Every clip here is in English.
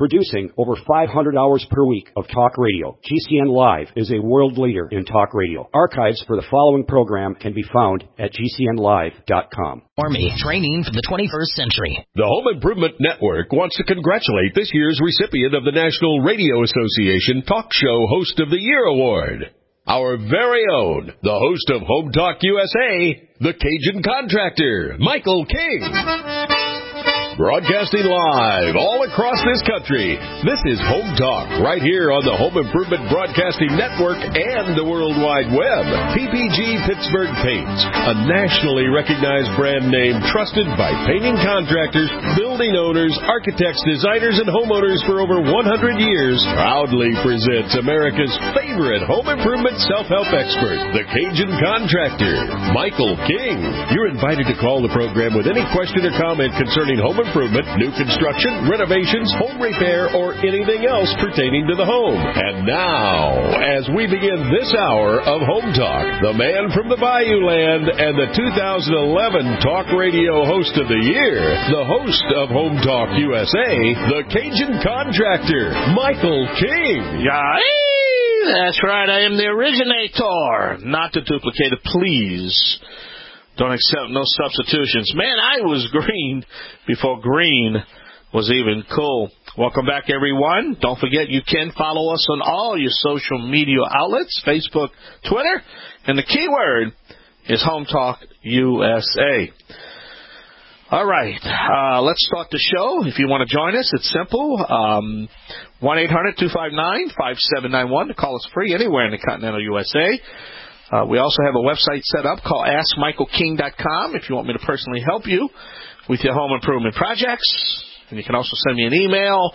Producing over 500 hours per week of talk radio, GCN Live is a world leader in talk radio. Archives for the following program can be found at GCNlive.com. Army, training for the 21st century. The Home Improvement Network wants to congratulate this year's recipient of the National Radio Association Talk Show Host of the Year Award. Our very own, the host of Home Talk USA, the Cajun Contractor, Michael King. Broadcasting live all across this country, this is Home Talk, right here on the Home Improvement Broadcasting Network and the World Wide Web. PPG Pittsburgh Paints, a nationally recognized brand name trusted by painting contractors, building owners, architects, designers, and homeowners for over 100 years, proudly presents America's favorite home improvement self-help expert, the Cajun Contractor, Michael King. You're invited to call the program with any question or comment concerning home improvement, new construction, renovations, home repair, or anything else pertaining to the home. And now, as we begin this hour of Home Talk, the man from the Bayou Land and the 2011 Talk Radio Host of the Year, the host of Home Talk USA, the Cajun Contractor, Michael King. That's right, I am the originator, not the duplicator, please. Don't accept no substitutions. Man, I was green before green was even cool. Welcome back, everyone. Don't forget you can follow us on all your social media outlets, Facebook, Twitter, and the keyword is Home Talk USA. All right, let's start the show. If you want to join us, it's simple. 1-800-259-5791 to call us free anywhere in the continental USA. We also have a website set up called AskMichaelKing.com if you want me to personally help you with your home improvement projects. And you can also send me an email,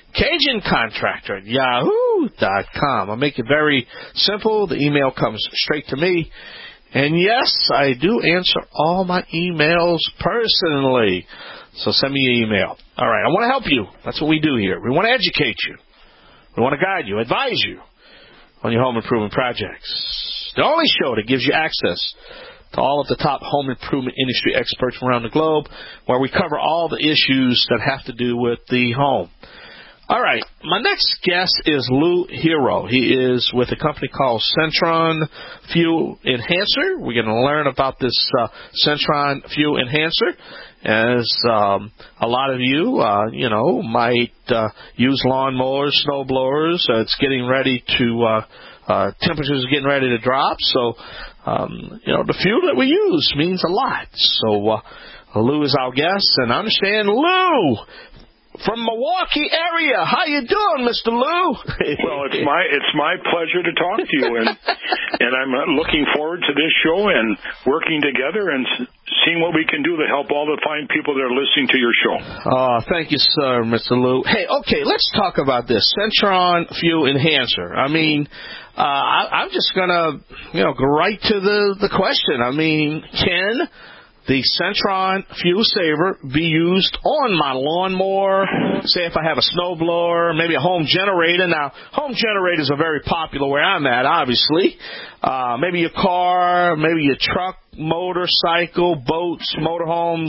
CajunContractor@yahoo.com. I'll make it very simple. The email comes straight to me. And, yes, I do answer all my emails personally. So send me your email. All right, I want to help you. That's what we do here. We want to educate you. We want to guide you, advise you on your home improvement projects. The only show that gives you access to all of the top home improvement industry experts around the globe, where we cover all the issues that have to do with the home. All right, my next guest is Lou Hero. He is with a company called Centron Fuel Enhancer. We're going to learn about this Centron Fuel Enhancer, as a lot of you, might use lawnmowers, snow blowers. It's getting ready to temperatures are getting ready to drop, so the fuel that we use means a lot. So Lou is our guest, and I understand Lou from Milwaukee area. How you doing, Mr. Lou? Well, it's my pleasure to talk to you, and I'm looking forward to this show and working together and seeing what we can do to help all the fine people that are listening to your show. Oh, thank you, sir, Mr. Lou. Hey, okay, let's talk about this Centron Fuel Enhancer. I mean, I'm just gonna go right to the question. I mean, can the Centron Fuel Saver be used on my lawnmower? Say if I have a snowblower, maybe a home generator. Now, home generators are very popular where I'm at, obviously. Maybe your car, maybe your truck, motorcycle, boats, motorhomes.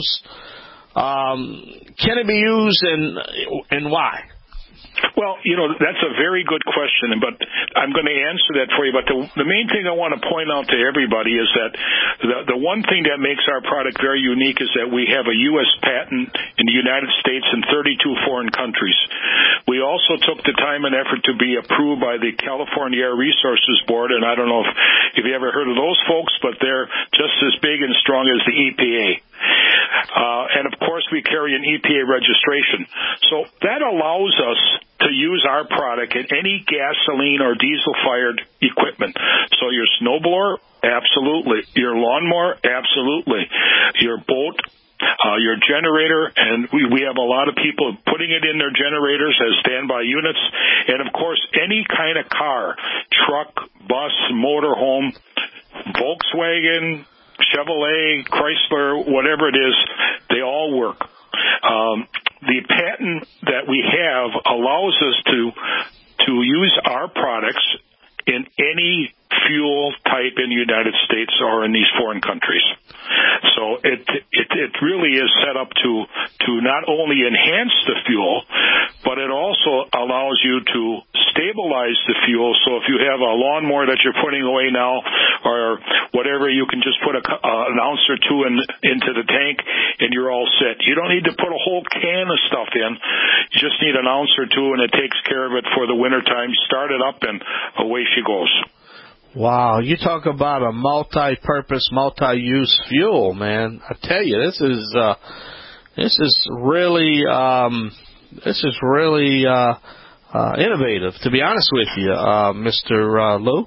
Can it be used and why? Well, that's a very good question, but I'm going to answer that for you. But the main thing I want to point out to everybody is that the one thing that makes our product very unique is that we have a U.S. patent in the United States and 32 foreign countries. We also took the time and effort to be approved by the California Air Resources Board, and I don't know if you ever heard of those folks, but they're just as big and strong as the EPA. And, of course, we carry an EPA registration. So that allows us to use our product in any gasoline or diesel-fired equipment. So your snowblower, absolutely. Your lawnmower, absolutely. Your boat, your generator, and we have a lot of people putting it in their generators as standby units. And, of course, any kind of car, truck, bus, motorhome, Volkswagen, Chevrolet, Chrysler, whatever it is, they all work. The patent that we have allows us to use our products in any fuel type in the United States or in these foreign countries. So it really is set up to not only enhance the fuel, but it also also allows you to stabilize the fuel. So if you have a lawnmower that you're putting away now or whatever, you can just put an ounce or two into the tank and you're all set. You don't need to put a whole can of stuff in. You just need an ounce or two, and it takes care of it for the wintertime. Start it up, and away she goes. Wow, you talk about a multi-purpose, multi-use fuel, man. I tell you, this is really innovative, to be honest with you, Mr. Lou.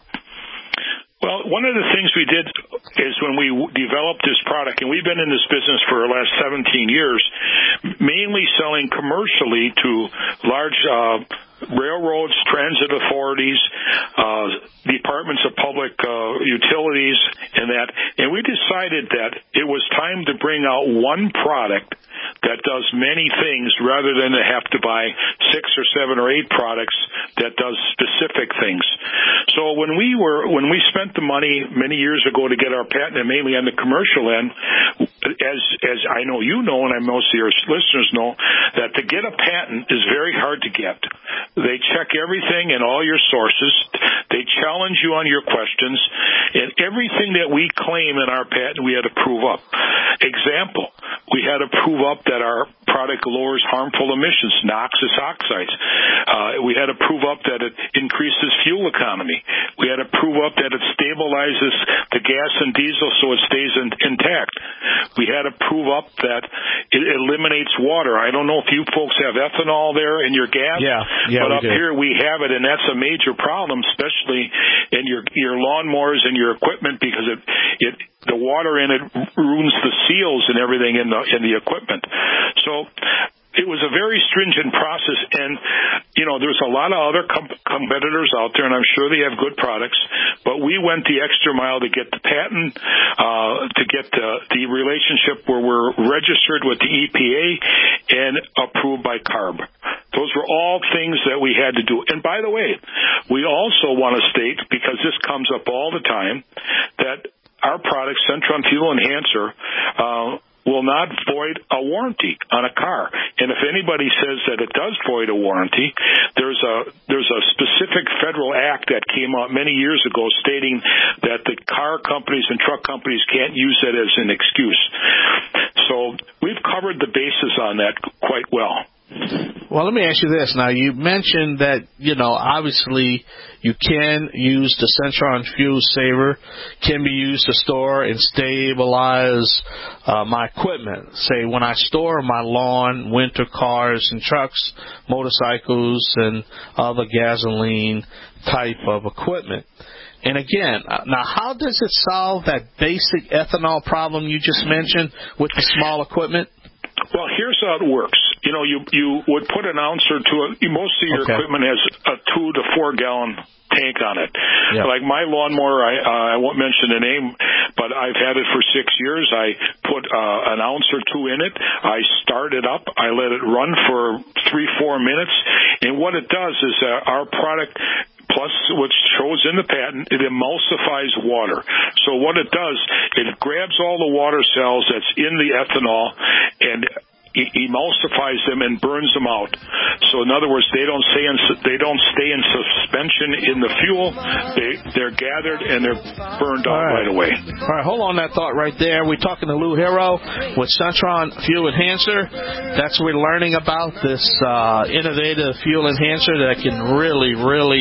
Well, one of the things we did is when we developed this product, and we've been in this business for the last 17 years, mainly selling commercially to large railroads, transit authorities, departments of public utilities, and we decided that it was time to bring out one product that does many things rather than to have to buy 6 or 7 or 8 products that does specific things. So when we spent the money many years ago to get our patent, and mainly on the commercial end, as I know you know, and most of your listeners know, that to get a patent is very hard to get. They check everything and all your sources. They challenge you on your questions, and everything that we claim in our patent, we had to prove up. Example, we had to prove up that our product lowers harmful emissions, noxious oxides. We had to prove up that it increases fuel economy. We had to prove up that it stabilizes the gas and diesel so it stays intact. We had to prove up that it eliminates water. I don't know if you folks have ethanol there in your gas, but up here we have it, and that's a major problem, especially in your lawnmowers and your equipment, because the water in it ruins the seals and everything in the equipment. So it was a very stringent process, and there's a lot of other competitors out there, and I'm sure they have good products, but we went the extra mile to get the patent, to get the relationship where we're registered with the EPA and approved by CARB. Those were all things that we had to do. And by the way, we also want to state, because this comes up all the time, that our product, Centron Fuel Enhancer, will not void a warranty on a car. And if anybody says that it does void a warranty, there's a specific federal act that came out many years ago stating that the car companies and truck companies can't use it as an excuse. So we've covered the bases on that quite well. Well, let me ask you this. Now, you mentioned that, obviously you can use the Centron Fuel Saver, can be used to store and stabilize my equipment. Say, when I store my lawn, winter cars and trucks, motorcycles, and other gasoline type of equipment. And again, now how does it solve that basic ethanol problem you just mentioned with the small equipment? Well, here's how it works. You would put an ounce or two. Most of your equipment has a 2 to 4 gallon tank on it. Yeah. Like my lawnmower, I won't mention the name, but I've had it for 6 years. I put an ounce or two in it. I start it up. I let it run for 3-4 minutes. And what it does is our product, plus which shows in the patent, it emulsifies water. So what it does, it grabs all the water cells that's in the ethanol and emulsifies them and burns them out. So in other words, they don't stay in suspension in the fuel. They're gathered and they're burned out right away. All right, hold on that thought right there. We're talking to Lou Hero with Centron Fuel Enhancer. That's what we're learning about, this innovative fuel enhancer that can really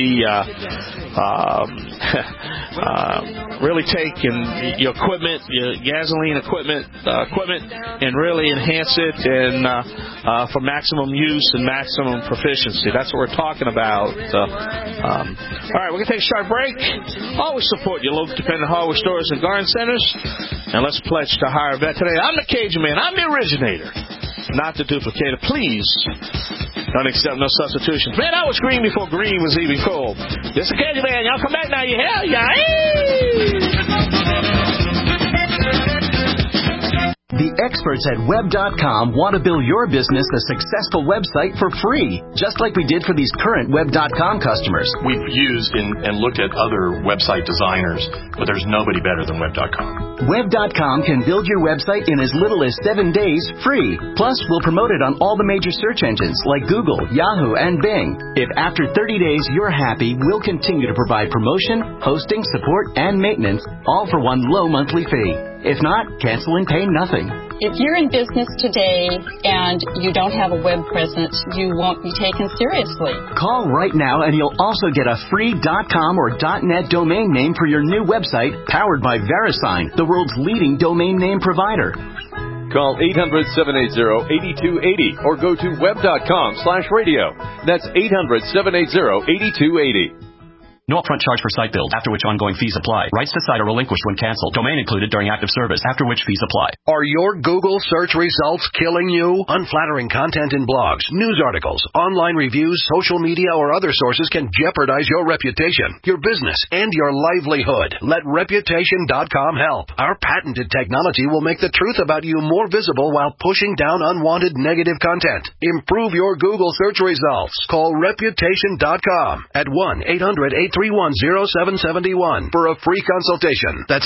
take your equipment, your gasoline equipment, and really enhance it and for maximum use and maximum proficiency. That's what we're talking about. All right, we're going to take a short break. Always support your local dependent hardware stores and garden centers. And let's pledge to hire a vet today. I'm the Cajun Man. I'm the originator, not the duplicator. Please don't accept no substitutions. Man, I was green before green was even cool. This is the Cajun Man. Y'all come back now. You hell yeah. The The experts at Web.com want to build your business a successful website for free, just like we did for these current Web.com customers. We've used and looked at other website designers, but there's nobody better than Web.com. Web.com can build your website in as little as 7 days free. Plus, we'll promote it on all the major search engines like Google, Yahoo, and Bing. If after 30 days you're happy, we'll continue to provide promotion, hosting, support, and maintenance, all for one low monthly fee. If not, cancel and pay nothing. If you're in business today and you don't have a web presence, you won't be taken seriously. Call right now and you'll also get a free .com or .net domain name for your new website powered by VeriSign, the world's leading domain name provider. Call 800-780-8280 or go to web.com/radio. That's 800-780-8280. No upfront charge for site build, after which ongoing fees apply. Rights to site are relinquished when canceled. Domain included during active service, after which fees apply. Are your Google search results killing you? Unflattering content in blogs, news articles, online reviews, social media, or other sources can jeopardize your reputation, your business, and your livelihood. Let Reputation.com help. Our patented technology will make the truth about you more visible while pushing down unwanted negative content. Improve your Google search results. Call Reputation.com at 1-800-831-0771 for a free consultation. That's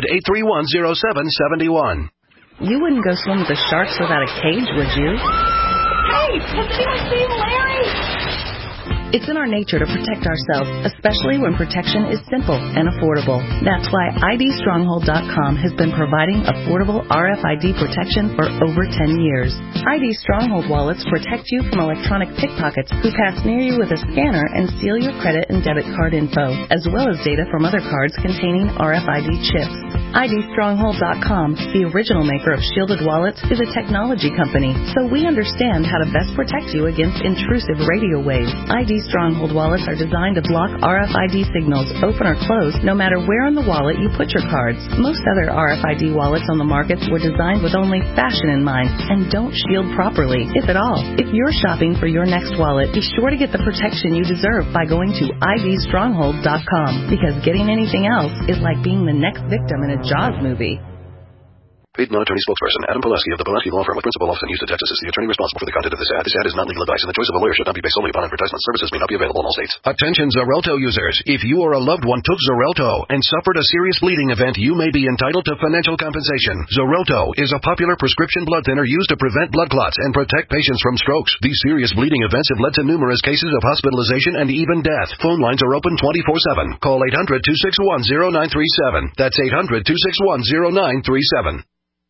800-831-0771. You wouldn't go swim with the sharks without a cage, would you? Hey, has anyone seen Larry? It's in our nature to protect ourselves, especially when protection is simple and affordable. That's why IDStronghold.com has been providing affordable RFID protection for over 10 years. ID Stronghold wallets protect you from electronic pickpockets who pass near you with a scanner and steal your credit and debit card info, as well as data from other cards containing RFID chips. IDStronghold.com, the original maker of shielded wallets, is a technology company, so we understand how to best protect you against intrusive radio waves. ID Stronghold wallets are designed to block RFID signals, open or close, no matter where in the wallet you put your cards. Most other RFID wallets on the market were designed with only fashion in mind and don't shield properly, if at all. If you're shopping for your next wallet, be sure to get the protection you deserve by going to IDStronghold.com, because getting anything else is like being the next victim in a Jaws movie. Paid non-attorney spokesperson Adam Pulaski of the Pulaski Law Firm with principal office in Houston, Texas, is the attorney responsible for the content of this ad. This ad is not legal advice, and the choice of a lawyer should not be based solely upon advertisement. Services may not be available in all states. Attention Xarelto users. If you or a loved one took Xarelto and suffered a serious bleeding event, you may be entitled to financial compensation. Xarelto is a popular prescription blood thinner used to prevent blood clots and protect patients from strokes. These serious bleeding events have led to numerous cases of hospitalization and even death. Phone lines are open 24/7. Call 800-261-0937. That's 800-261-0937.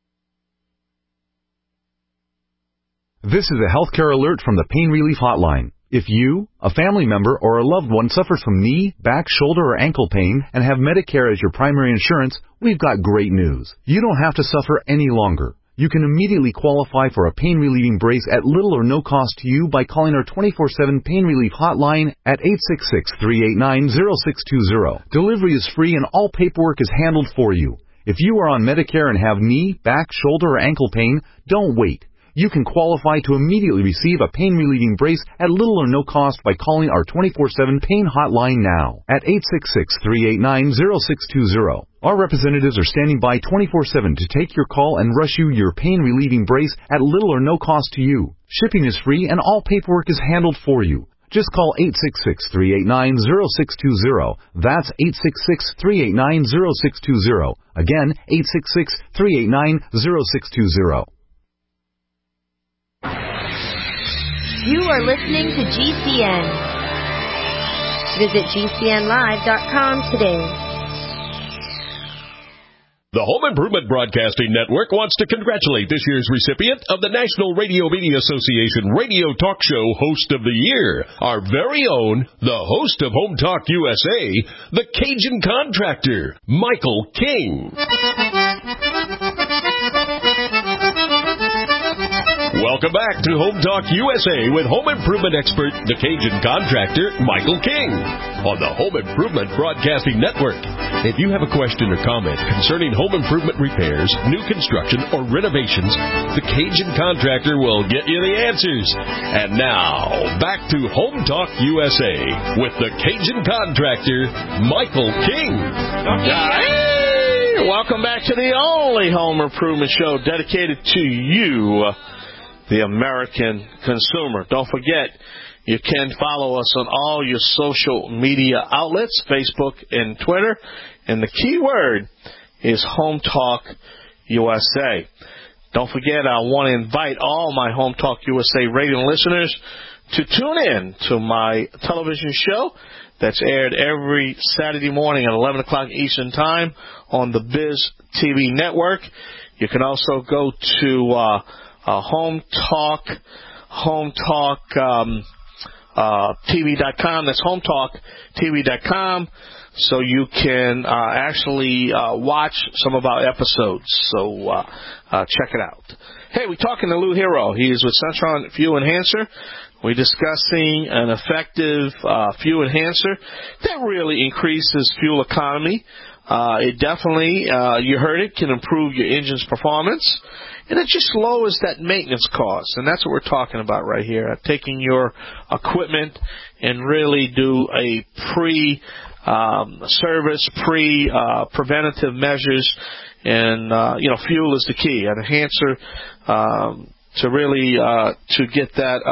This is a healthcare alert from the Pain Relief Hotline. If you, a family member, or a loved one suffers from knee, back, shoulder, or ankle pain and have Medicare as your primary insurance, we've got great news. You don't have to suffer any longer. You can immediately qualify for a pain-relieving brace at little or no cost to you by calling our 24/7 Pain Relief Hotline at 866-389-0620. Delivery is free and all paperwork is handled for you. If you are on Medicare and have knee, back, shoulder, or ankle pain, don't wait. You can qualify to immediately receive a pain-relieving brace at little or no cost by calling our 24/7 Pain Hotline now at 866-389-0620. Our representatives are standing by 24/7 to take your call and rush you your pain-relieving brace at little or no cost to you. Shipping is free and all paperwork is handled for you. Just call 866-389-0620. That's 866-389-0620. Again, 866-389-0620. You are listening to GCN. Visit GCNlive.com today. The Home Improvement Broadcasting Network wants to congratulate this year's recipient of the National Radio Media Association Radio Talk Show Host of the Year, our very own, the host of Home Talk USA, the Cajun Contractor, Michael King. Welcome back to Home Talk USA with home improvement expert, the Cajun Contractor, Michael King, on the Home Improvement Broadcasting Network. If you have a question or comment concerning home improvement repairs, new construction, or renovations, the Cajun Contractor will get you the answers. And now, back to Home Talk USA with the Cajun Contractor, Michael King. Welcome back to the only home improvement show dedicated to you, the American consumer. Don't forget, you can follow us on all your social media outlets, Facebook and Twitter. And the key word is Home Talk USA. Don't forget, I want to invite all my Home Talk USA radio listeners to tune in to my television show that's aired every Saturday morning at 11 o'clock Eastern Time on the Biz TV network. You can also go to HomeTalkTV.com. That's HomeTalkTV.com. So you can actually watch some of our episodes. So check it out. Hey, we're talking to Lou Hero. He's with Centron Fuel Enhancer. We're discussing an effective fuel enhancer that really increases fuel economy. It definitely, you heard it, can improve your engine's performance. And it just lowers that maintenance cost. And that's what we're talking about right here, taking your equipment and really do a pre-service, preventative measures. And, fuel is the key. An enhancer to really to get that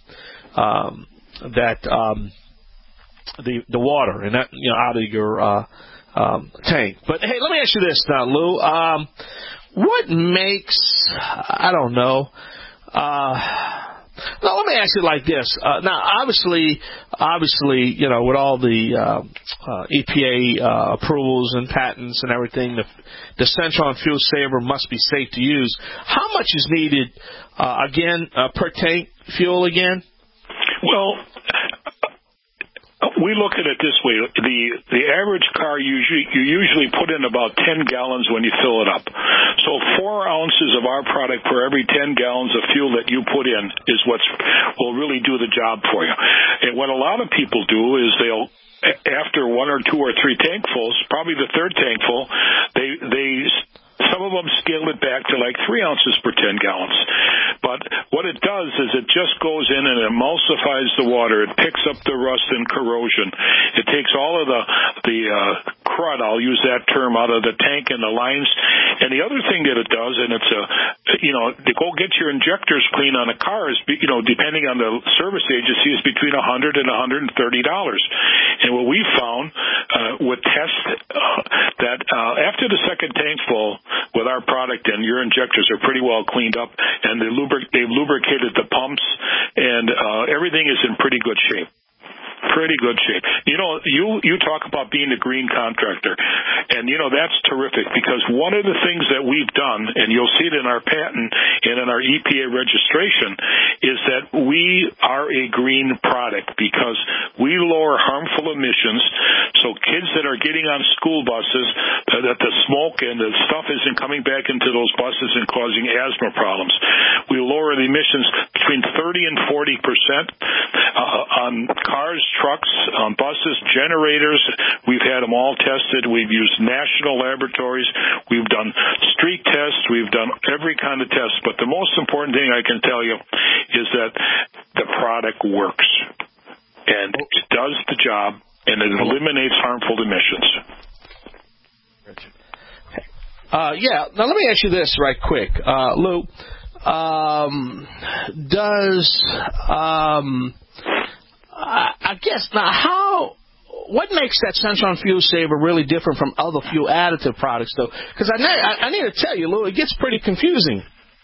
the water and that out of your tank. But hey, let me ask you this now, Lou. What makes I don't know. Now, let me ask you like this. Now, obviously, with all the EPA approvals and patents and everything, the Centron Fuel Saver must be safe to use. How much is needed, per tank fuel again? Well, we look at it this way. The average car, you usually put in about 10 gallons when you fill it up. So 4 ounces of our product for every 10 gallons of fuel that you put in is what will really do the job for you. And what a lot of people do is they'll, after 1 or 2 or 3 tankfuls, probably the third tankful, some of them scale it back to like 3 ounces per 10 gallons. But what it does is it just goes in and emulsifies the water. It picks up the rust and corrosion. It takes all of the crud, I'll use that term, out of the tank and the lines. And the other thing that it does, and it's to go get your injectors clean on a car is, depending on the service agency, is between $100 and $130. And what we found with tests that after the second tank full with our product, and your injectors are pretty well cleaned up, and they've lubricated the pumps, and everything is in pretty good shape. Pretty good shape. You talk about being a green contractor, and that's terrific, because one of the things that we've done, and you'll see it in our patent and in our EPA registration, is that we are a green product because we lower harmful emissions. So kids that are getting on school buses, that the smoke and the stuff isn't coming back into those buses and causing asthma problems. We lower the emissions between 30 and 40% on cars, trucks, on buses, generators. We've had them all tested. We've used national laboratories. We've done street tests. We've done every kind of test. But the most important thing I can tell you is that the product works. And it does the job, and it eliminates harmful emissions. Now let me ask you this right quick, Lou. What makes that Centron Fuel Saver really different from other fuel additive products, though? Because I need to tell you, Lou, it gets pretty confusing.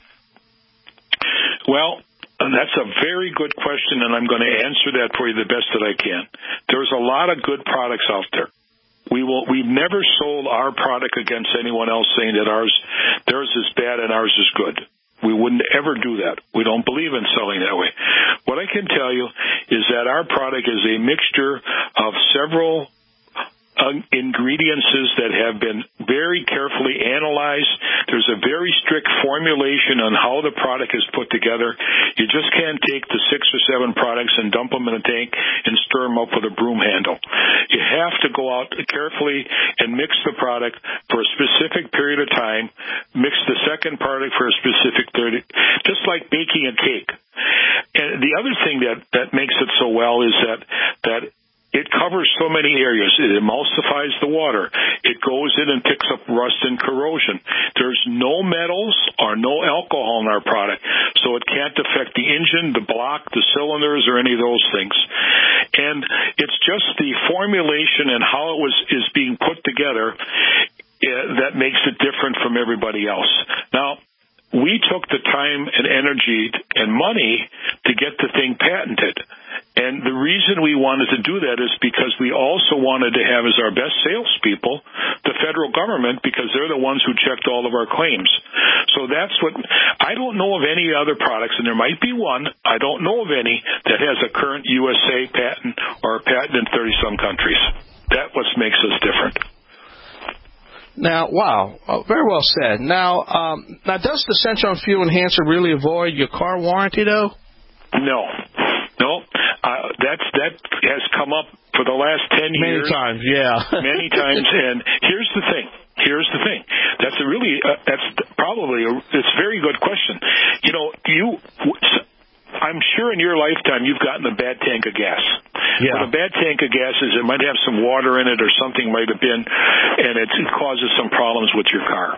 Well, that's a very good question, and I'm going to answer that for you the best that I can. There's a lot of good products out there. We've never sold our product against anyone else saying that theirs is bad and ours is good. We wouldn't ever do that. We don't believe in selling that way. What I can tell you is that our product is a mixture of several ingredients that have been very carefully analyzed. There's a very strict formulation on how the product is put together. You just can't take the 6 or 7 products and dump them in a tank and stir them up with a broom handle. You have to go out carefully and mix the product for a specific period of time, mix the second product for a specific period, just like baking a cake. And the other thing that makes it so well is that it covers so many areas. It emulsifies the water. It goes in and picks up rust and corrosion. There's no metals or no alcohol in our product, so it can't affect the engine, the block, the cylinders, or any of those things. And it's just the formulation and how it is being put together that makes it different from everybody else. Now, we took the time and energy and money to get the thing patented. And the reason we wanted to do that is because we also wanted to have as our best salespeople the federal government, because they're the ones who checked all of our claims. So that's what – I don't know of any other products, and there might be one. I don't know of any that has a current USA patent or a patent in 30-some countries. That's what makes us different. Now, wow, very well said. Now, does the Centron Fuel Enhancer really avoid your car warranty, though? No. That has come up for the last 10 years. Many times, yeah. Many times, and here's the thing. That's a very good question. You know, I'm sure in your lifetime you've gotten a bad tank of gas. Yeah. What a bad tank of gas is, it might have some water in it or something might have been, and it causes some problems with your car.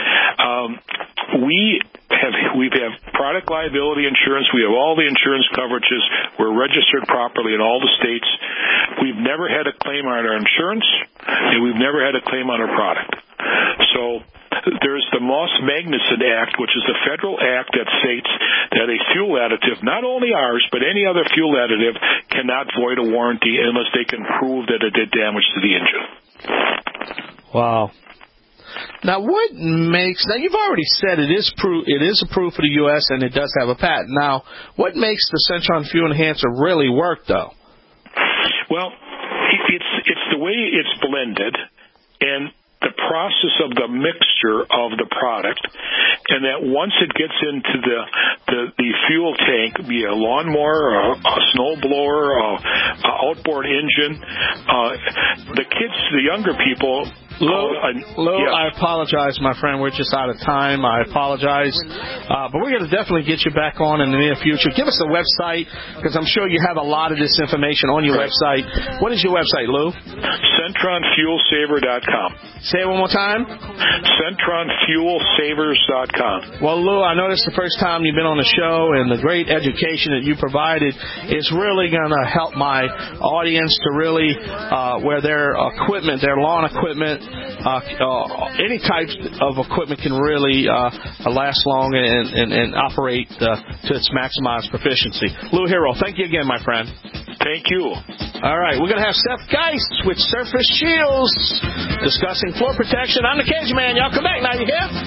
We have product liability insurance. We have all the insurance coverages. We're registered properly in all the states. We've never had a claim on our insurance, and we've never had a claim on our product. So there's the Moss-Magnuson Act, which is a federal act that states that a fuel additive, not only ours, but any other fuel additive, cannot void a warranty unless they can prove that it did damage to the engine. Wow. Now, what makes – now, you've already said it is approved for the U.S. and it does have a patent. Now, what makes the Centron Fuel Enhancer really work, though? Well, it's the way it's blended and the process of the mixture of the product, and that once it gets into the fuel tank, be a lawnmower, a snow blower, a outboard engine, the younger people. Lou, I apologize, my friend. We're just out of time. I apologize. But we're going to definitely get you back on in the near future. Give us a website, because I'm sure you have a lot of this information on your website. What is your website, Lou? CentronFuelSaver.com. Say it one more time. CentronFuelSavers.com. Well, Lou, I know this is the first time you've been on the show, and the great education that you provided is really going to help my audience to really, where their equipment, their lawn equipment, any type of equipment can really last long and operate to its maximized proficiency. Lou Hero, thank you again, my friend. Thank you. All right, we're going to have Seth Geist with Surface Shields discussing floor protection. I'm the Cage Man. Y'all come back now, you hear?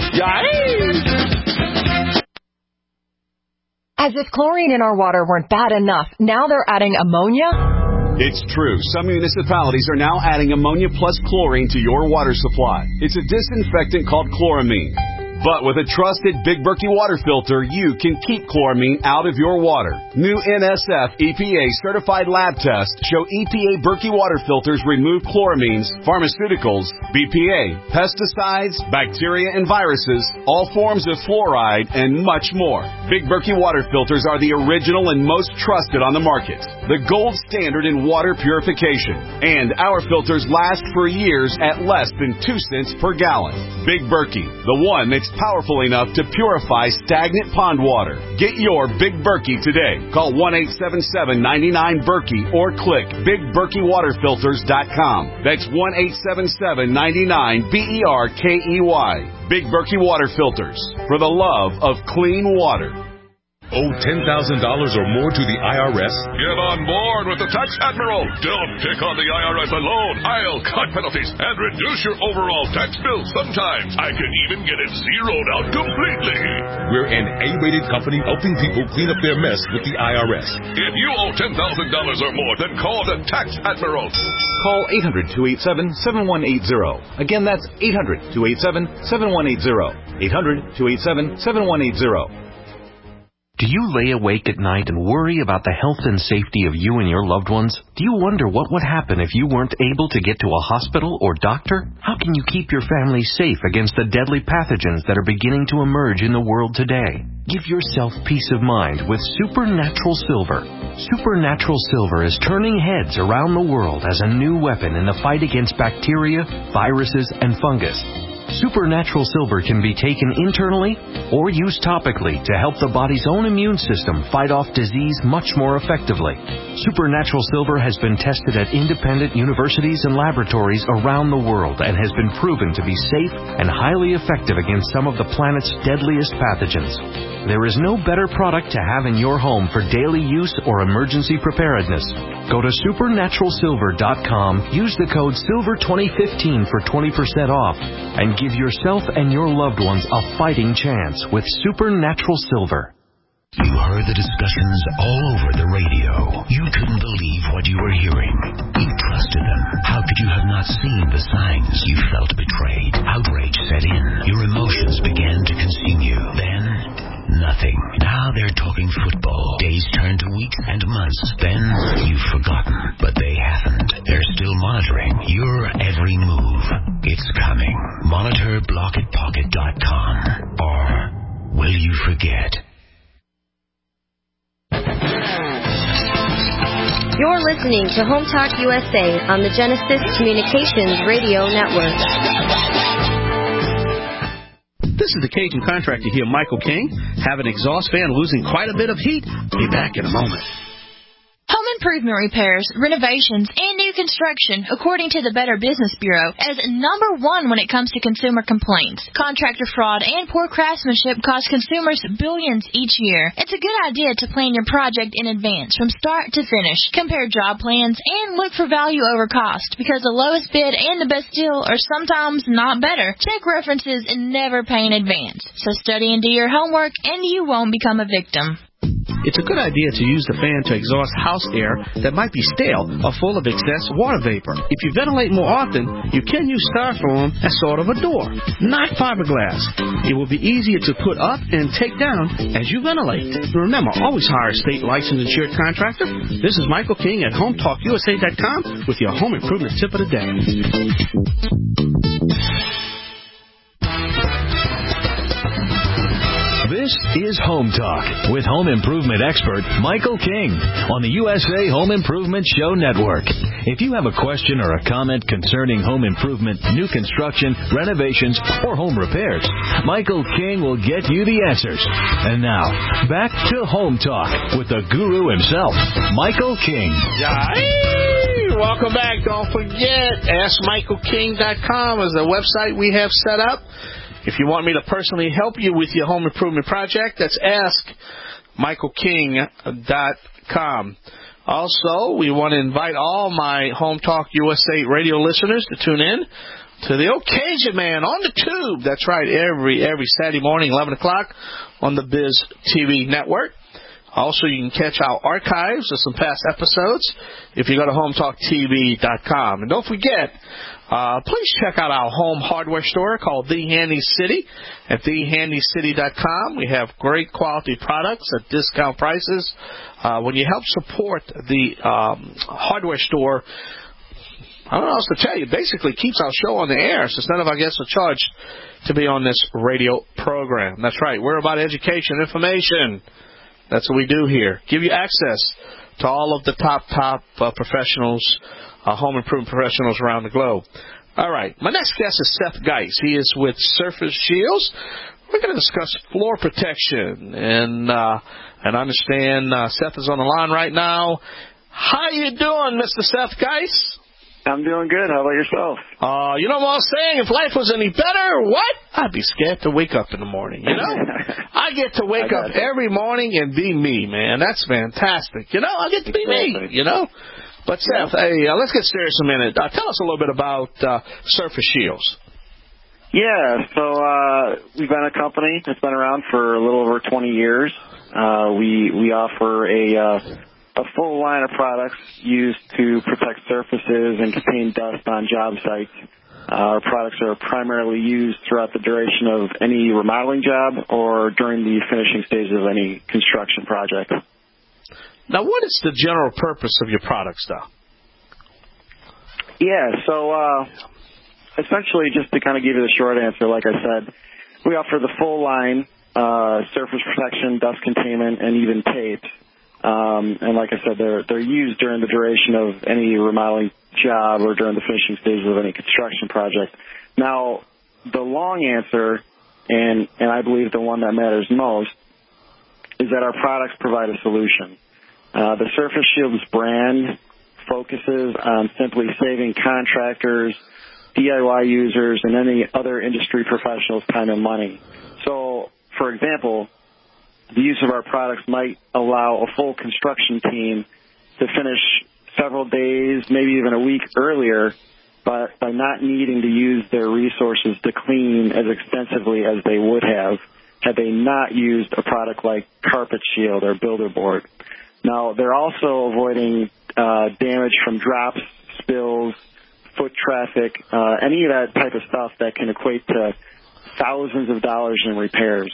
Yay! As if chlorine in our water weren't bad enough, now they're adding ammonia? It's true. Some municipalities are now adding ammonia plus chlorine to your water supply. It's a disinfectant called chloramine. But with a trusted Big Berkey water filter, you can keep chloramine out of your water. New NSF EPA certified lab tests show EPA Berkey water filters remove chloramines, pharmaceuticals, BPA, pesticides, bacteria and viruses, all forms of fluoride, and much more. Big Berkey water filters are the original and most trusted on the market. The gold standard in water purification. And our filters last for years at less than 2 cents per gallon. Big Berkey, the one that's powerful enough to purify stagnant pond water. Get your Big Berkey today. Call 1-877-99-BERKEY or click BigBerkeyWaterFilters.com. That's 1-877-99-BERKEY. Big Berkey Water Filters, for the love of clean water. Owe $10,000 or more to the IRS? Get on board with the Tax Admiral. Don't pick on the IRS alone. I'll cut penalties and reduce your overall tax bill. Sometimes I can even get it zeroed out completely. We're an A-rated company helping people clean up their mess with the IRS. If you owe $10,000 or more, then call the Tax Admiral. Call 800-287-7180. Again, that's 800-287-7180. 800-287-7180. Do you lay awake at night and worry about the health and safety of you and your loved ones? Do you wonder what would happen if you weren't able to get to a hospital or doctor? How can you keep your family safe against the deadly pathogens that are beginning to emerge in the world today? Give yourself peace of mind with Supernatural Silver. Supernatural Silver is turning heads around the world as a new weapon in the fight against bacteria, viruses, and fungus. Supernatural Silver can be taken internally or used topically to help the body's own immune system fight off disease much more effectively. Supernatural Silver has been tested at independent universities and laboratories around the world and has been proven to be safe and highly effective against some of the planet's deadliest pathogens. There is no better product to have in your home for daily use or emergency preparedness. Go to supernaturalsilver.com, use the code SILVER2015 for 20% off, and give yourself and your loved ones a fighting chance with Supernatural Silver. You heard the discussions all over the radio. You couldn't believe what you were hearing. You trusted them. How could you have not seen the signs? You felt betrayed. Outrage set in. Your emotions began to consume you. Then, nothing. Now they're talking football. Days turn to weeks and months. Then, you've forgotten. But they haven't. They're still monitoring your every move. It's coming. Monitor blockitpocket.com. Or will you forget? You're listening to Home Talk USA on the Genesis Communications Radio Network. This is the Cajun Contractor here, Michael King. Have an exhaust fan losing quite a bit of heat? Be back in a moment. Home improvement repairs, renovations, and new construction, according to the Better Business Bureau, as number one when it comes to consumer complaints. Contractor fraud and poor craftsmanship cost consumers billions each year. It's a good idea to plan your project in advance from start to finish. Compare job plans and look for value over cost, because the lowest bid and the best deal are sometimes not better. Check references and never pay in advance. So study and do your homework, and you won't become a victim. It's a good idea to use the fan to exhaust house air that might be stale or full of excess water vapor. If you ventilate more often, you can use styrofoam as sort of a door, not fiberglass. It will be easier to put up and take down as you ventilate. Remember, always hire a state licensed insured contractor. This is Michael King at HomeTalkUSA.com with your home improvement tip of the day. This is Home Talk with home improvement expert Michael King on the USA Home Improvement Show Network. If you have a question or a comment concerning home improvement, new construction, renovations, or home repairs, Michael King will get you the answers. And now, back to Home Talk with the guru himself, Michael King. Hey, welcome back. Don't forget, AskMichaelKing.com is the website we have set up. If you want me to personally help you with your home improvement project, that's AskMichaelKing.com. Also, we want to invite all my Home Talk USA radio listeners to tune in to the Occasion Man on the Tube. That's right, every Saturday morning, 11 o'clock on the Biz TV network. Also, you can catch our archives of some past episodes if you go to HomeTalkTV.com. And don't forget, please check out our home hardware store called The Handy City at TheHandyCity.com. We have great quality products at discount prices. When you help support the hardware store, I don't know what else to tell you. Basically, keeps our show on the air, since none of our guests are charged to be on this radio program. That's right. We're about education, information. That's what we do here. Give you access to all of the top professionals, home improvement professionals around the globe. All right. My next guest is Seth Geis. He is with Surface Shields. We're going to discuss floor protection. And understand Seth is on the line right now. How you doing, Mr. Seth Geis? I'm doing good. How about yourself? You know what I'm saying? If life was any better, what? I'd be scared to wake up in the morning, you know? I get to wake up every morning and be me, man. That's fantastic. You know, I get to be me, you know? But, Seth, hey, let's get serious a minute. Tell us a little bit about Surface Shields. Yeah, so we've been a company that's been around for a little over 20 years. We offer a full line of products used to protect surfaces and contain dust on job sites. Our products are primarily used throughout the duration of any remodeling job or during the finishing stages of any construction project. Now, what is the general purpose of your products, though? Yeah, so essentially, just to kind of give you the short answer, like I said, we offer the full line surface protection, dust containment, and even tape. And like I said, they're used during the duration of any remodeling job or during the finishing stages of any construction project. Now, the long answer, and I believe the one that matters most, is that our products provide a solution. The Surface Shields brand focuses on simply saving contractors, DIY users, and any other industry professionals time and money. So, for example, the use of our products might allow a full construction team to finish several days, maybe even a week earlier, but by not needing to use their resources to clean as extensively as they would have had they not used a product like Carpet Shield or Builder Board. Now, they're also avoiding damage from drops, spills, foot traffic, any of that type of stuff that can equate to thousands of dollars in repairs.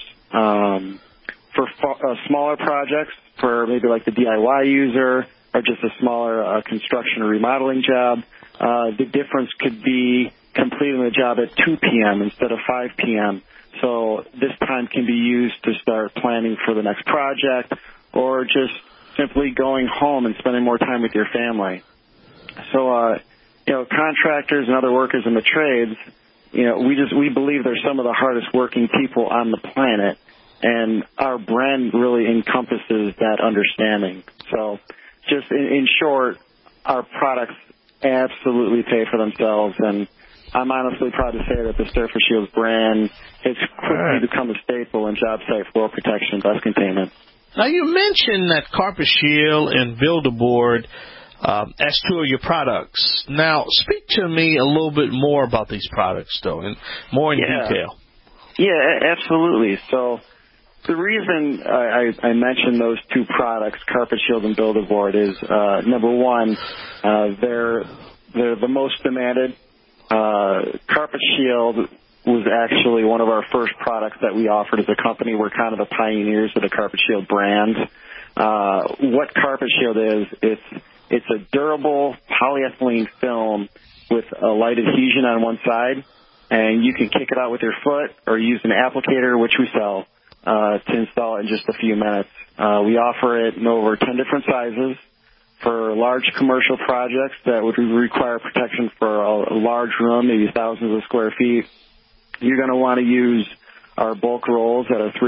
For smaller projects, for maybe like the DIY user or just a smaller construction or remodeling job, the difference could be completing the job at 2 p.m. instead of 5 p.m. So this time can be used to start planning for the next project or just simply going home and spending more time with your family. So, contractors and other workers in the trades, we believe they're some of the hardest working people on the planet, and our brand really encompasses that understanding. So just in short, our products absolutely pay for themselves, and I'm honestly proud to say that the Surface Shields brand has quickly become a staple in job site floor protection and dust containment. Now, you mentioned that Carpet Shield and Builder Board as two of your products. Now, speak to me a little bit more about these products, though, and more in detail. Yeah, absolutely. So the reason I mentioned those two products, Carpet Shield and Builder Board, is, number one, they're the most demanded. Carpet Shield was actually one of our first products that we offered as a company. We're kind of the pioneers of the Carpet Shield brand. What Carpet Shield is, it's a durable polyethylene film with a light adhesion on one side, and you can kick it out with your foot or use an applicator, which we sell, to install it in just a few minutes. We offer it in over 10 different sizes for large commercial projects that would require protection for a large room, maybe thousands of square feet. You're going to want to use our bulk rolls that are 3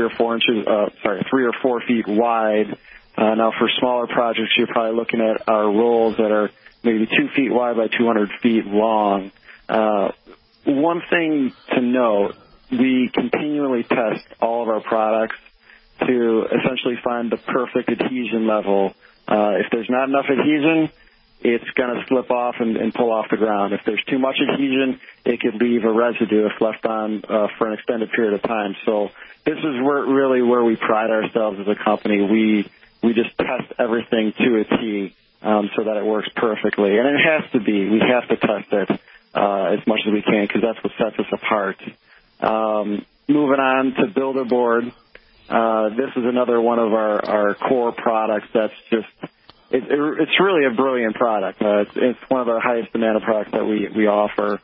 or 4 feet wide. Now, for smaller projects, you're probably looking at our rolls that are maybe 2 feet wide by 200 feet long. One thing to note, we continually test all of our products to essentially find the perfect adhesion level. If there's not enough adhesion, it's going to slip off and pull off the ground. If there's too much adhesion, it could leave a residue if left on for an extended period of time. So this is really where we pride ourselves as a company. We just test everything to a T so that it works perfectly. And it has to be. We have to test it as much as we can because that's what sets us apart. Moving on to Builder Board, this is another one of our core products that's just it's really a brilliant product. It's one of the highest demanded products that we offer.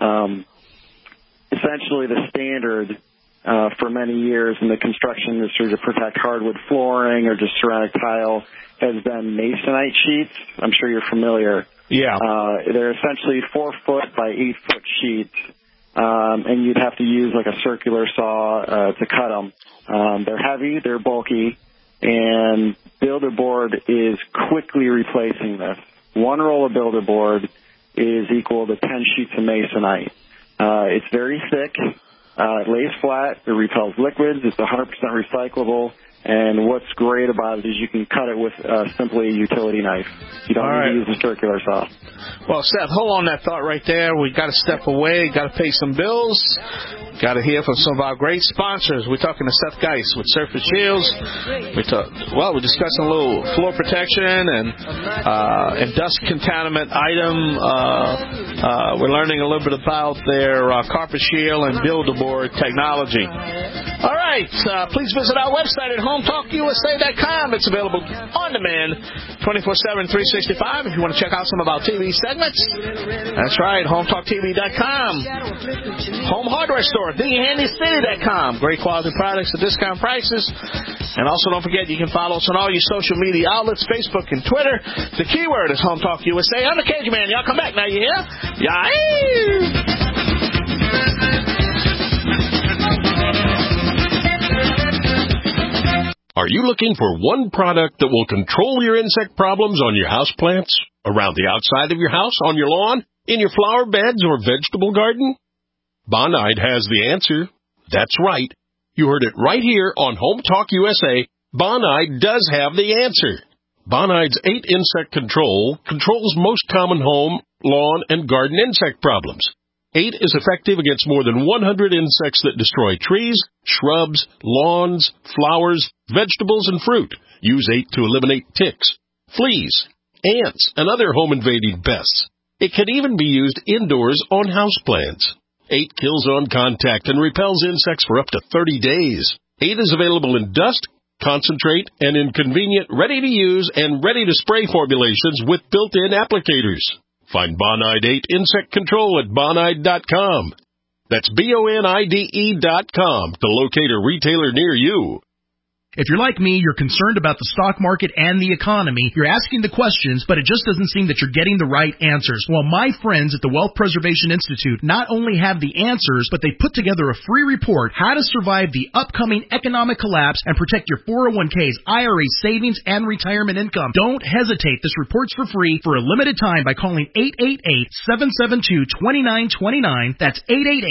Essentially, the standard for many years in the construction industry to protect hardwood flooring or just ceramic tile has been masonite sheets. I'm sure you're familiar. Yeah. They're essentially 4 foot by 8 foot sheets, and you'd have to use like a circular saw to cut them. They're heavy, they're bulky, and Builder Board is quickly replacing this. 1 roll of Builder Board is equal to 10 sheets of masonite. It's very thick. It lays flat. It repels liquids. It's 100% recyclable. And what's great about it is you can cut it with simply a utility knife. You don't need to use a circular saw. Well, Seth, hold on that thought right there. We got to step away. Got to pay some bills. Got to hear from some of our great sponsors. We're talking to Seth Geis with Surface Shields. We're discussing a little floor protection and dust contaminant item. We're learning a little bit about their Carpet Shield and Builder Board technology. All right. right. Please visit our website at HomeTalkUSA.com. It's available on demand 24/7, 365. If you want to check out some of our TV segments, that's right, HomeTalkTV.com. Home Hardware Store, TheHandyCity.com. Great quality products at discount prices. And also, don't forget, you can follow us on all your social media outlets, Facebook and Twitter. The keyword is Home Talk USA. I'm the Cajun Man. Y'all come back now, you hear? Yeah. Are you looking for one product that will control your insect problems on your houseplants, around the outside of your house, on your lawn, in your flower beds or vegetable garden? Bonide has the answer. That's right. You heard it right here on Home Talk USA. Bonide does have the answer. Bonide's 8 insect control controls most common home, lawn, and garden insect problems. 8 is effective against more than 100 insects that destroy trees, shrubs, lawns, flowers, vegetables, and fruit. Use 8 to eliminate ticks, fleas, ants, and other home-invading pests. It can even be used indoors on houseplants. 8 kills on contact and repels insects for up to 30 days. 8 is available in dust, concentrate, and in convenient, ready-to-use and ready-to-spray formulations with built-in applicators. Find Bonide 8 Insect Control at Bonide.com. That's BONIDE.com to locate a retailer near you. If you're like me, you're concerned about the stock market and the economy. You're asking the questions, but it just doesn't seem that you're getting the right answers. Well, my friends at the Wealth Preservation Institute not only have the answers, but they put together a free report, How to Survive the Upcoming Economic Collapse and Protect Your 401ks, IRAs, savings, and retirement income. Don't hesitate. This report's for free for a limited time by calling 888-772-2929. That's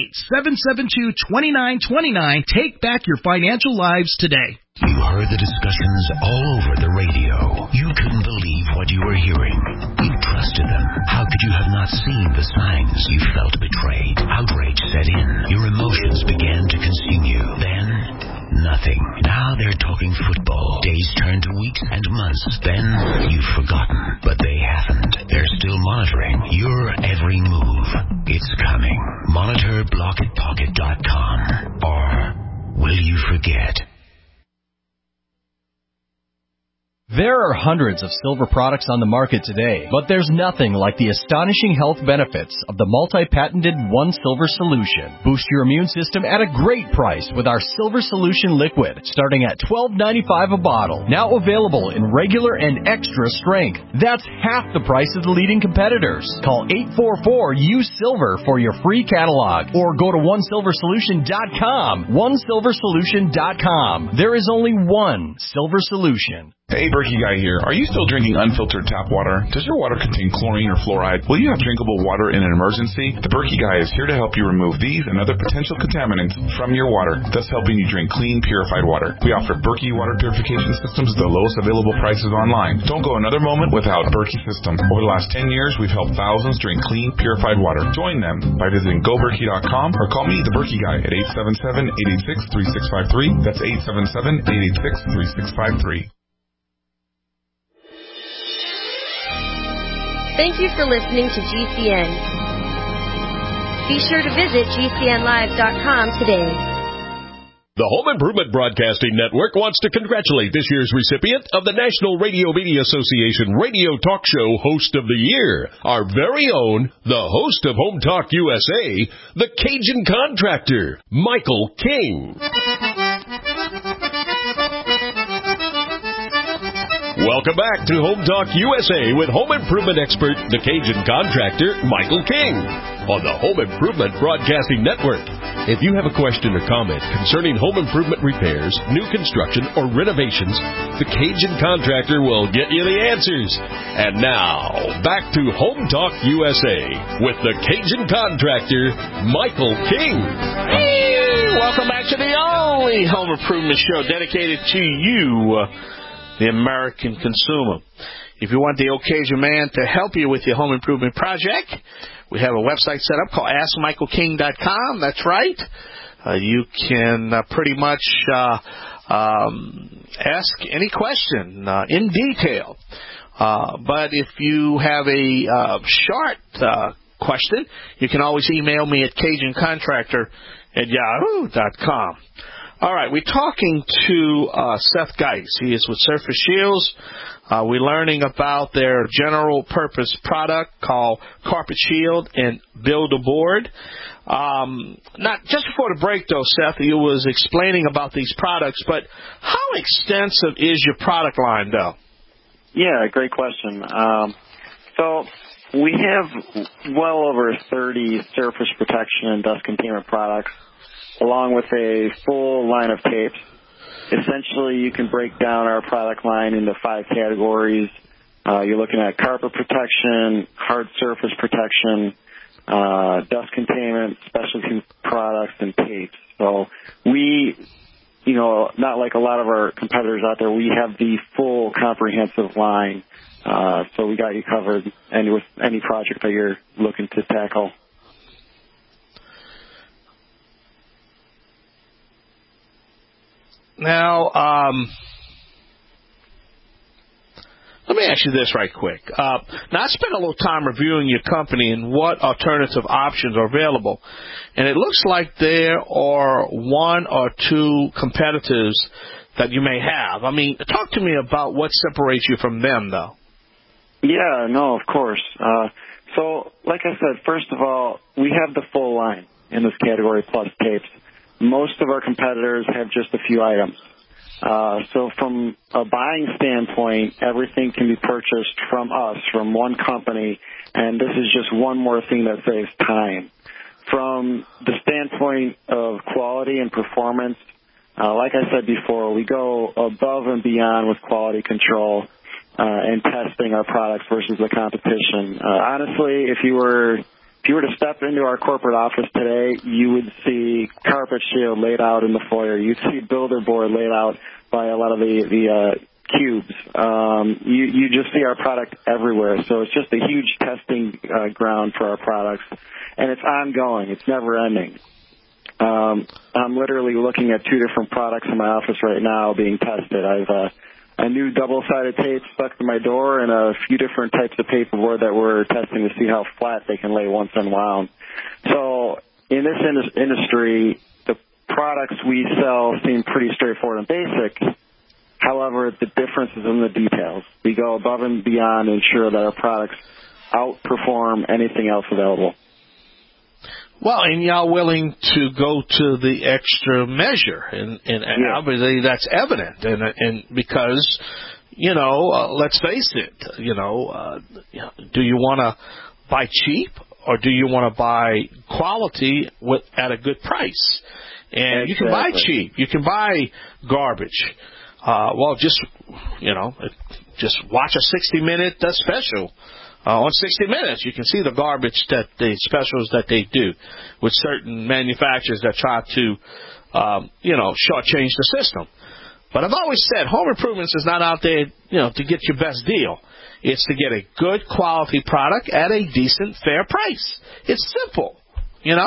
888-772-2929. Take back your financial lives today. You heard the discussions all over the radio. You couldn't believe what you were hearing. You trusted them. How could you have not seen the signs? You felt betrayed. Outrage set in. Your emotions began to consume you. Then, nothing. Now they're talking football. Days turn to weeks and months. Then, you've forgotten. But they haven't. They're still monitoring your every move. It's coming. Monitor BlockitPocket.com. Or will you forget? There are hundreds of silver products on the market today, but there's nothing like the astonishing health benefits of the multi-patented One Silver Solution. Boost your immune system at a great price with our Silver Solution Liquid, starting at $12.95 a bottle. Now available in regular and extra strength. That's half the price of the leading competitors. Call 844-USILVER for your free catalog, or go to OneSilverSolution.com. OneSilverSolution.com. There is only one Silver Solution. Hey, Berkey Guy here. Are you still drinking unfiltered tap water? Does your water contain chlorine or fluoride? Will you have drinkable water in an emergency? The Berkey Guy is here to help you remove these and other potential contaminants from your water, thus helping you drink clean, purified water. We offer Berkey water purification systems at the lowest available prices online. Don't go another moment without a Berkey system. Over the last 10 years, we've helped thousands drink clean, purified water. Join them by visiting GoBerkey.com or call me, the Berkey Guy, at 877-886-3653. That's 877-886-3653. Thank you for listening to GCN. Be sure to visit GCNlive.com today. The Home Improvement Broadcasting Network wants to congratulate this year's recipient of the National Radio Media Association Radio Talk Show Host of the Year, our very own, the host of Home Talk USA, the Cajun Contractor, Michael King. Welcome back to Home Talk USA with home improvement expert, the Cajun Contractor, Michael King, on the Home Improvement Broadcasting Network. If you have a question or comment concerning home improvement repairs, new construction, or renovations, the Cajun Contractor will get you the answers. And now, back to Home Talk USA with the Cajun Contractor, Michael King. Hey, welcome back to the only home improvement show dedicated to you, the American consumer. If you want the Cajun Man to help you with your home improvement project, we have a website set up called AskMichaelKing.com. That's right. You can pretty much ask any question in detail. But if you have a short question, you can always email me at CajunContractor@yahoo.com. All right, we're talking to Seth Geis. He is with Surface Shields. We're learning about their general purpose product called Carpet Shield and Build a Board. Not just before the break, though, Seth, you was explaining about these products, but how extensive is your product line, though? Yeah, great question. So we have well over 30 surface protection and dust containment products, along with a full line of tapes. Essentially, you can break down our product line into 5 categories. You're looking at carpet protection, hard surface protection, dust containment, specialty products, and tapes. So we, not like a lot of our competitors out there, we have the full comprehensive line. So we got you covered with any project that you're looking to tackle. Now, let me ask you this right quick. Now, I spent a little time reviewing your company and what alternative options are available, and it looks like there are 1 or 2 competitors that you may have. I mean, talk to me about what separates you from them, though. Yeah, no, of course. So, like I said, first of all, we have the full line in this category plus tapes. Most of our competitors have just a few items. So from a buying standpoint, everything can be purchased from us, from one company, and this is just one more thing that saves time. From the standpoint of quality and performance, like I said before, we go above and beyond with quality control and testing our products versus the competition. Honestly, if you were to step into our corporate office today, you would see Carpet Shield laid out in the foyer. You'd see Builder Board laid out by a lot of the cubes. You just see our product everywhere. So it's just a huge testing ground for our products, and it's ongoing. It's never ending. I'm literally looking at 2 different products in my office right now being tested. I've a new double-sided tape stuck to my door and a few different types of paperboard that we're testing to see how flat they can lay once unwound. So in this industry, the products we sell seem pretty straightforward and basic. However, the difference is in the details. We go above and beyond to ensure that our products outperform anything else available. Well, and y'all willing to go to the extra measure, and obviously that's evident, and because, let's face it, do you want to buy cheap or do you want to buy quality at a good price? And exactly. You can buy cheap, you can buy garbage. Just watch a 60-minute special. On 60 Minutes, you can see the garbage the specials that they do with certain manufacturers that try to, shortchange the system. But I've always said home improvements is not out there, to get your best deal. It's to get a good quality product at a decent, fair price. It's simple, Yeah,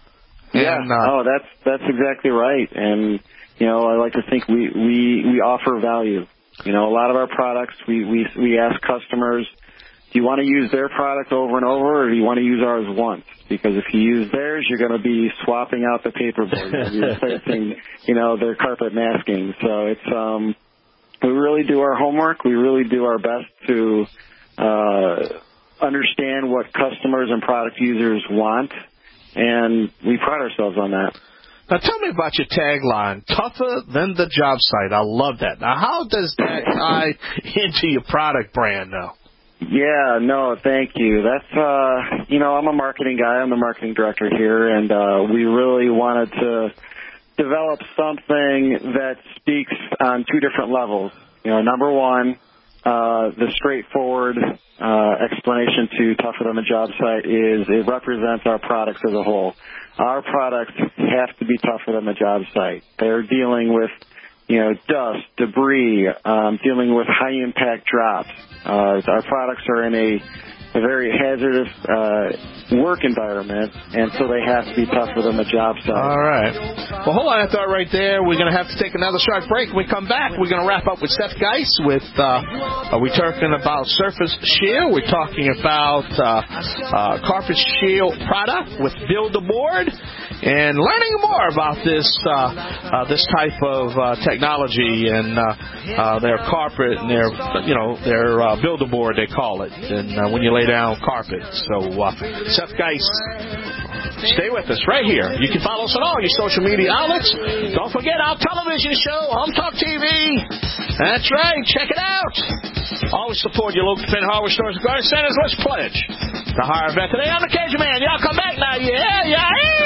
that's exactly right. And, I like to think we offer value. A lot of our products, we ask customers, do you want to use their product over and over, or do you want to use ours once? Because if you use theirs, you're going to be swapping out the paperboard. You're replacing, their carpet masking. So it's we really do our homework. We really do our best to understand what customers and product users want, and we pride ourselves on that. Now, tell me about your tagline, tougher than the job site. I love that. Now, how does that tie into your product brand, though? Yeah, no, thank you. That's, I'm a marketing guy. I'm the marketing director here, and we really wanted to develop something that speaks on 2 different levels. Number one, the straightforward explanation to tougher than the job site is it represents our products as a whole. Our products have to be tougher than the job site. They're dealing with dust, debris, dealing with high-impact drops. Our products are in a very hazardous work environment, and so they have to be tougher than the job site. All right. Well, hold on, I thought right there. We're going to have to take another short break. When we come back, we're going to wrap up with Seth Geis with, we're talking about Surface Shield. We're talking about Carpet Shield product with Build-A-Board and learning more about this type of technology and their carpet and their Build-A-Board, they call it, and when you lay down carpet. So, Seth Geis, stay with us right here. You can follow us on all your social media outlets. Don't forget our television show, Home Talk TV. That's right. Check it out. Always support your local independent hardware stores and garden centers. Let's pledge to hire a vet today. I'm the Cajun Man. Y'all come back now. Yeah.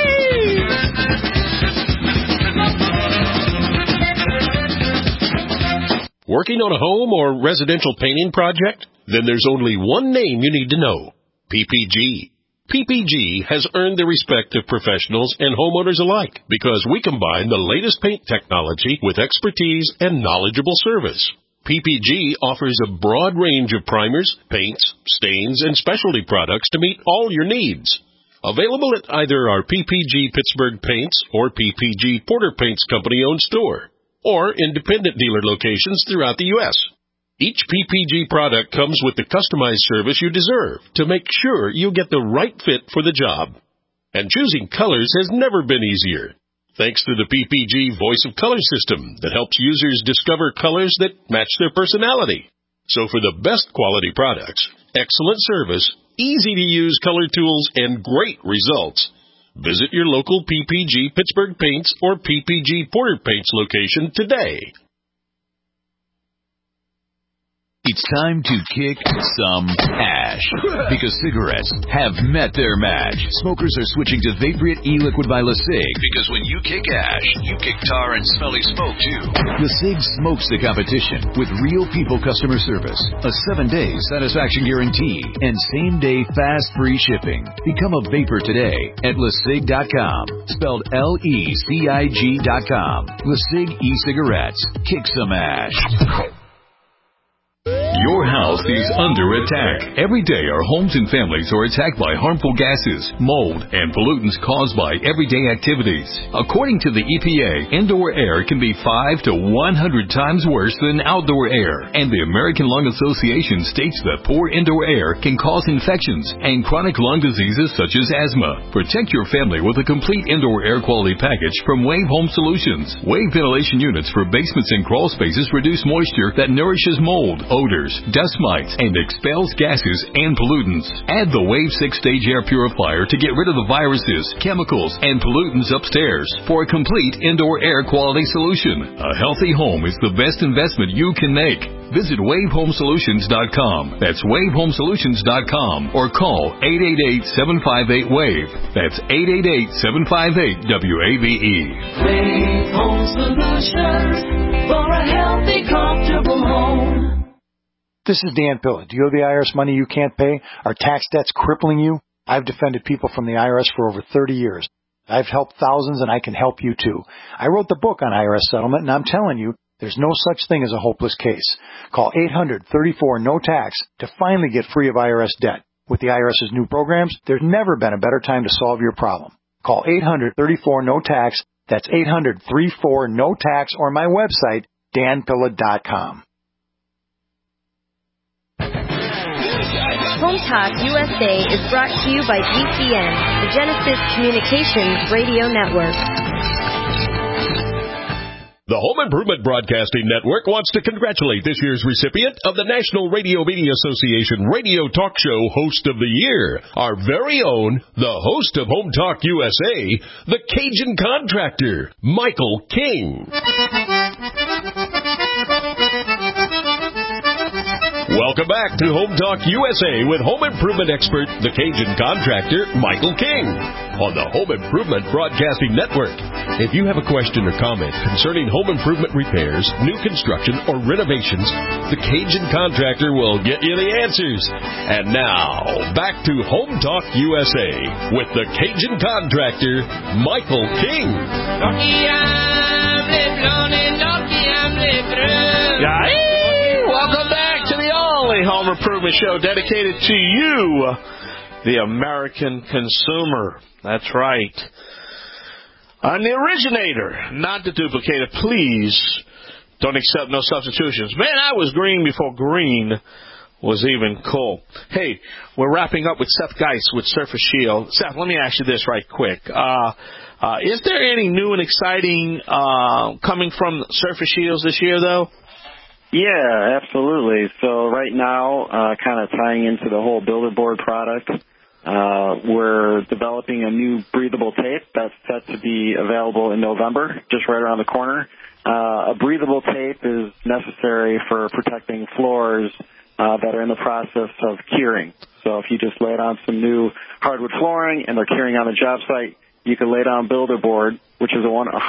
Working on a home or residential painting project? Then there's only one name you need to know. PPG. PPG has earned the respect of professionals and homeowners alike because we combine the latest paint technology with expertise and knowledgeable service. PPG offers a broad range of primers, paints, stains, and specialty products to meet all your needs. Available at either our PPG Pittsburgh Paints or PPG Porter Paints Company-owned store, or independent dealer locations throughout the U.S. Each PPG product comes with the customized service you deserve to make sure you get the right fit for the job. And choosing colors has never been easier, thanks to the PPG Voice of Color system that helps users discover colors that match their personality. So for the best quality products, excellent service, easy-to-use color tools, and great results, visit your local PPG Pittsburgh Paints or PPG Porter Paints location today. It's time to kick some ash because cigarettes have met their match. Smokers are switching to Vaporite e-liquid by LeSig because when you kick ash, you kick tar and smelly smoke too. LeSig smokes the competition with real people customer service, a 7-day satisfaction guarantee, and same-day fast free shipping. Become a vapor today at LeSig.com, spelled LECIG.com. LeSig e-cigarettes. Kick some ash. Your house is under attack. Every day our homes and families are attacked by harmful gases, mold, and pollutants caused by everyday activities. According to the EPA, indoor air can be 5 to 100 times worse than outdoor air. And the American Lung Association states that poor indoor air can cause infections and chronic lung diseases such as asthma. Protect your family with a complete indoor air quality package from Wave Home Solutions. Wave ventilation units for basements and crawl spaces reduce moisture that nourishes mold, odors, dust mites, and expels gases and pollutants. Add the Wave 6-stage air purifier to get rid of the viruses, chemicals, and pollutants upstairs for a complete indoor air quality solution. A healthy home is the best investment you can make. Visit WaveHomeSolutions.com. That's WaveHomeSolutions.com or call 888-758-WAVE. That's 888-758-WAVE. Wave Home Solutions for a healthy, comfortable home. This is Dan Pilla. Do you owe the IRS money you can't pay? Are tax debts crippling you? I've defended people from the IRS for over 30 years. I've helped thousands, and I can help you too. I wrote the book on IRS settlement, and I'm telling you, there's no such thing as a hopeless case. Call 800-34-NO-TAX to finally get free of IRS debt. With the IRS's new programs, there's never been a better time to solve your problem. Call 800-34-NO-TAX. That's 800-34-NO-TAX, or my website, danpilla.com. Home Talk USA is brought to you by GCN, the Genesis Communications Radio Network. The Home Improvement Broadcasting Network wants to congratulate this year's recipient of the National Radio Media Association Radio Talk Show Host of the Year, our very own, the host of Home Talk USA, the Cajun Contractor, Michael King. Welcome back to Home Talk USA with home improvement expert, the Cajun Contractor, Michael King, on the Home Improvement Broadcasting Network. If you have a question or comment concerning home improvement repairs, new construction, or renovations, the Cajun Contractor will get you the answers. And now, back to Home Talk USA with the Cajun Contractor, Michael King. Welcome back to the only home improvement show dedicated to you, the American consumer. That's right. On the originator, not the duplicator. Please don't accept no substitutions. Man, I was green before green was even cool. Hey, we're wrapping up with Seth Geist with Surface Shield. Seth, let me ask you this right quick. Is there any new and exciting coming from Surface Shields this year, though? Yeah, absolutely. So right now, kind of tying into the whole builder board product, we're developing a new breathable tape that's set to be available in November, just right around the corner. A breathable tape is necessary for protecting floors that are in the process of curing. So if you just lay down some new hardwood flooring and they're curing on the job site, you can lay down builder board, which is a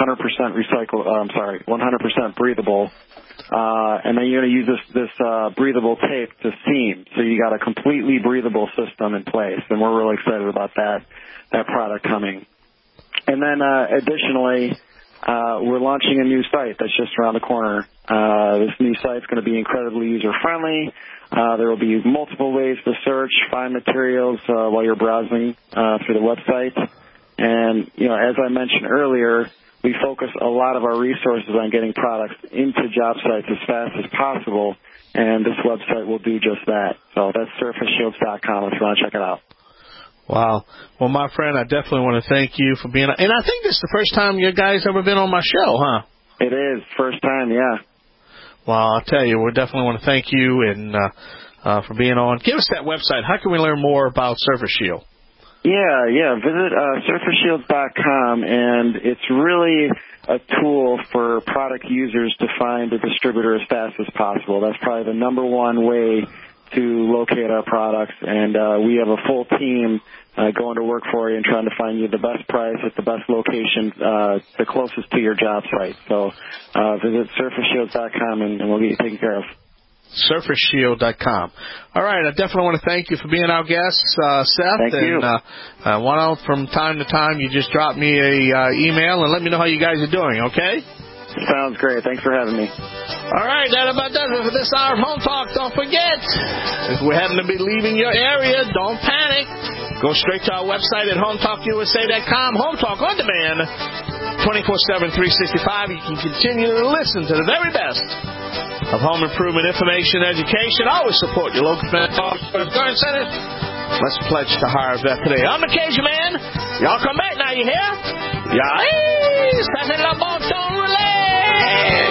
100% breathable, and then you're going to use this breathable tape to seam. So you got a completely breathable system in place, and we're really excited about that product coming. And then additionally, we're launching a new site that's just around the corner. This new site's going to be incredibly user-friendly. There will be multiple ways to search, find materials while you're browsing through the website. And, as I mentioned earlier, we focus a lot of our resources on getting products into job sites as fast as possible, and this website will do just that. So that's surfaceshields.com if you want to check it out. Wow. Well, my friend, I definitely want to thank you for being on. And I think this is the first time you guys ever been on my show, huh? It is. First time, yeah. Well, I'll tell you, we definitely want to thank you and for being on. Give us that website. How can we learn more about Surface Shield? Yeah. Visit surfaceshields.com, and it's really a tool for product users to find a distributor as fast as possible. That's probably the number one way to locate our products, and we have a full team going to work for you and trying to find you the best price at the best location, the closest to your job site. So visit surfaceshields.com, and we'll get you taken care of. SurfaceShield.com. All right, I definitely want to thank you for being our guest, Seth. Thank you. And why don't, from time to time, you just drop me a email and let me know how you guys are doing, okay? Sounds great. Thanks for having me. All right, that about does it for this hour of Home Talk. Don't forget, if we happen to be leaving your area, don't panic. Go straight to our website at HomeTalkUSA.com. Home Talk on demand, 24/7, 365. You can continue to listen to the very best of home improvement information and education. Always support your local garden centers. Let's pledge to hire a vet today. I'm the Cajun Man. Y'all come back now, you hear? Yeah, c'est la bon ton relais.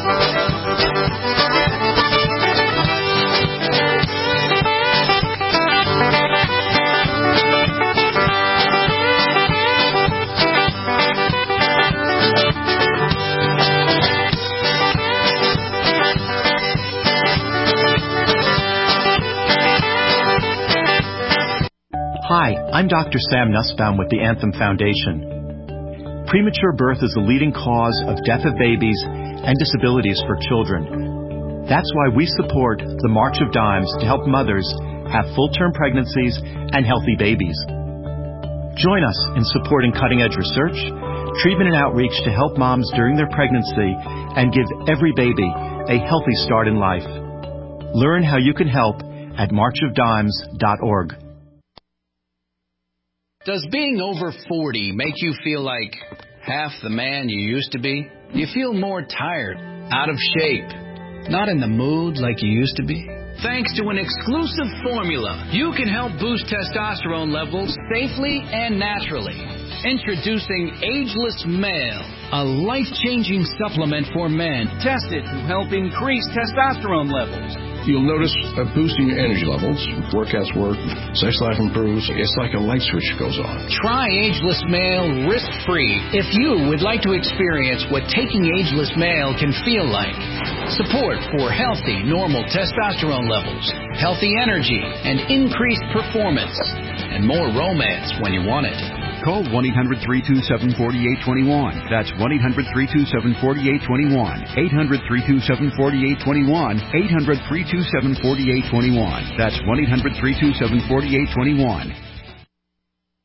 Hi, I'm Dr. Sam Nussbaum with the Anthem Foundation. Premature birth is the leading cause of death of babies and disabilities for children. That's why we support the March of Dimes to help mothers have full-term pregnancies and healthy babies. Join us in supporting cutting-edge research, treatment and outreach to help moms during their pregnancy and give every baby a healthy start in life. Learn how you can help at marchofdimes.org. Does being over 40 make you feel like half the man you used to be? Do you feel more tired, out of shape, not in the mood like you used to be? Thanks to an exclusive formula, you can help boost testosterone levels safely and naturally. Introducing Ageless Male, a life-changing supplement for men tested to help increase testosterone levels. You'll notice a boost in your energy levels. Workouts work, sex life improves. It's like a light switch goes on. Try Ageless Male risk-free if you would like to experience what taking Ageless Male can feel like. Support for healthy, normal testosterone levels, healthy energy, and increased performance, and more romance when you want it. Call 1-800-327-4821. That's 1-800-327-4821. 800-327-4821. 800-327-4821. That's 1-800-327-4821.